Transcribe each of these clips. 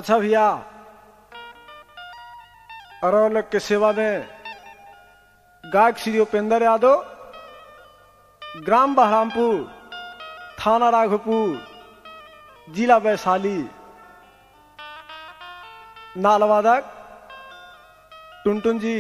अच्छा भैया, अरौलक के सेवा में गायक श्री उपेंद्र यादव, ग्राम बहरामपुर, थाना राघोपुर, जिला वैशाली। नालवादक टुनटुन जी,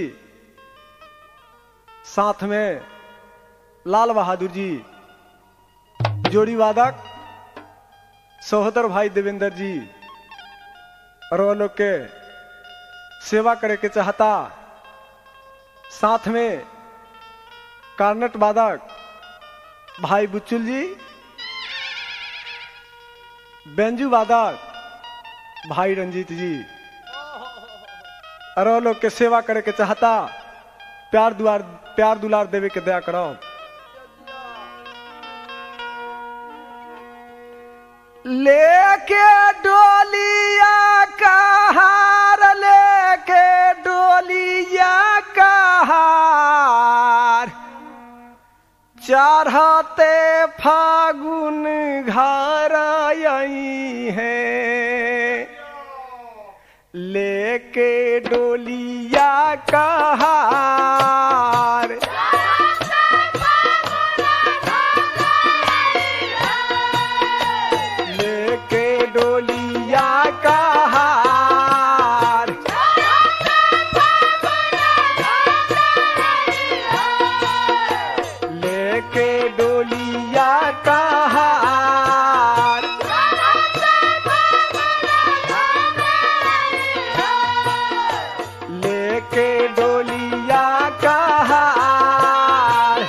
साथ में लाल बहादुर जी। जोड़ी वादक सहोदर भाई देवेंद्र जी। अरौलक के सेवा करे के चाहता, साथ में कार्नेट वादक भाई बुच्चुल जी, बेंजू वादक भाई रंजीत जी। अरौलक के सेवा करे के चाहता, प्यार दुलार देवे के दया करो। लेके डोलिया कहार, लेके डोलिया कहार, चढ़ते फागुन घर आई है। लेके डोलिया कहार, लेके डोलिया कहार, लेके डोलिया कहार, लेके डोलिया कहार,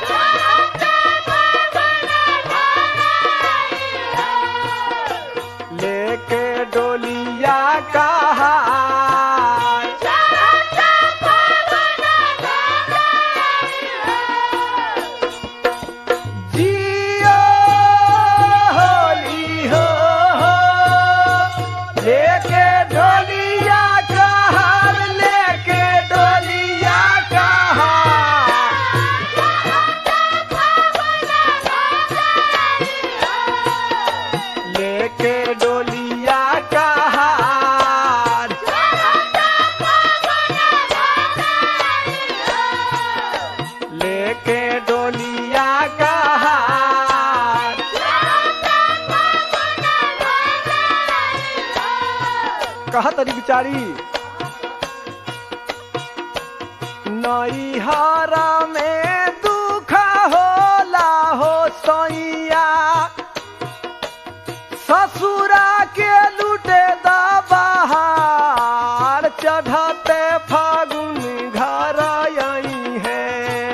लेके डोलिया कहार। जियो होली हो, लेके डोलिया कहार, लेके डोलिया कहार, लेके डोलिया कहार, लेके डोलिया कहार। कहा तरी बिचारी, नैहरा में दुख होला हो सैया, ससुरा के लूटे दबहार, चढ़ते फागुन घर आई है।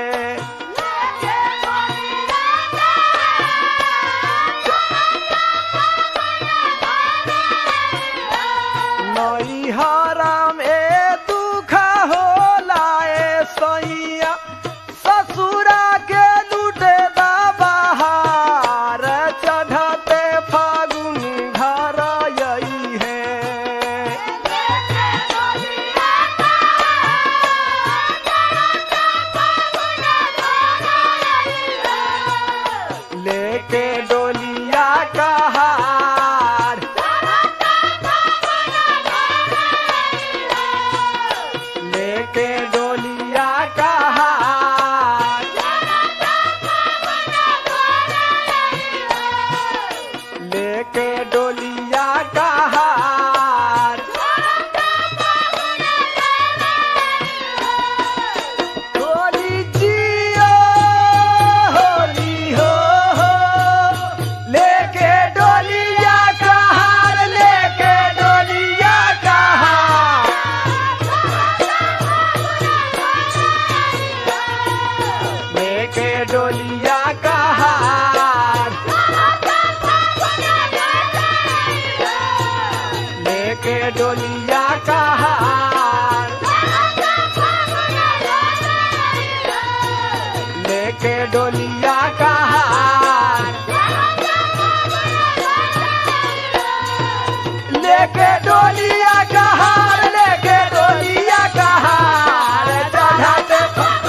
नैहरा में दुख होला ए सैया, ससुरा के लूटे दबहार, चढ़ते फागुन घर आई है। लेके डोलिया कहार, लेके डोलिया कहार, लेके डोलिया कहार। होली जियो होली हो, लेके डोलिया कहार, लेके डोलिया कहार, लेके डोलिया कहार, लेके डोलिया कहार, लेके डोलिया कहार, लेके डोलिया कहार, लेके डोलिया कहार, चढ़ाते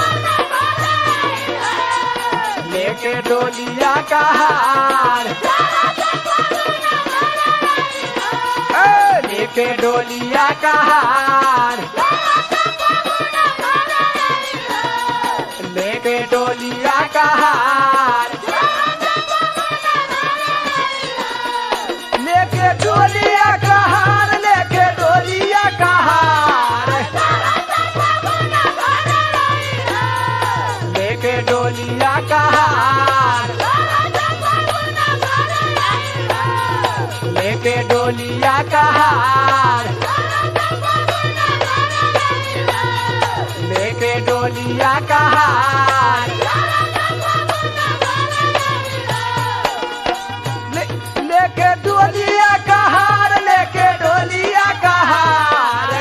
लेके डोलिया कहार, लेके डोलिया का हार लेके डोलिया का हार लेके डोलिया का हार लेके डोलिया का हार लेके डोलिया का हार लेके डोलिया का हार लेके डोलिया का हार लेके डोलिया का हार लेके डोलिया का हार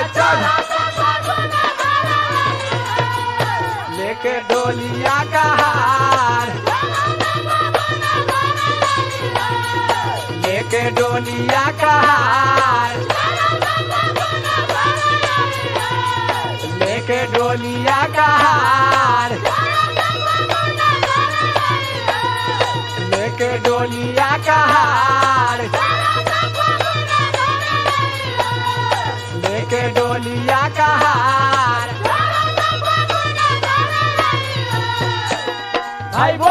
लेके डोलिया का हार लेके डोलिया का हार लेके डोलिया का हार लेके डोलिया का हार लेके डोलिया का हार भाई